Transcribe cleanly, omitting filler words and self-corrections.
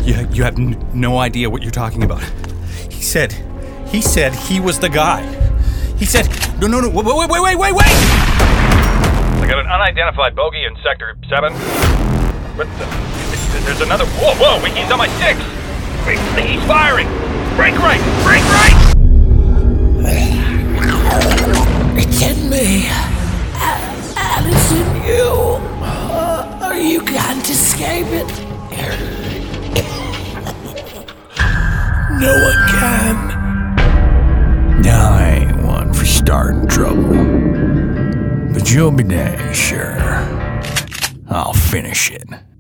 You have no idea what you're talking about. He said he was the guy. He said, no, wait! I got an unidentified bogey in Sector 7. But there's another... Whoa, he's on my 6! Wait, he's firing! Break right! It's in me. Alice in you. You can't escape it. No one can. Now I ain't one for starting trouble. But you'll be dang sure I'll finish it.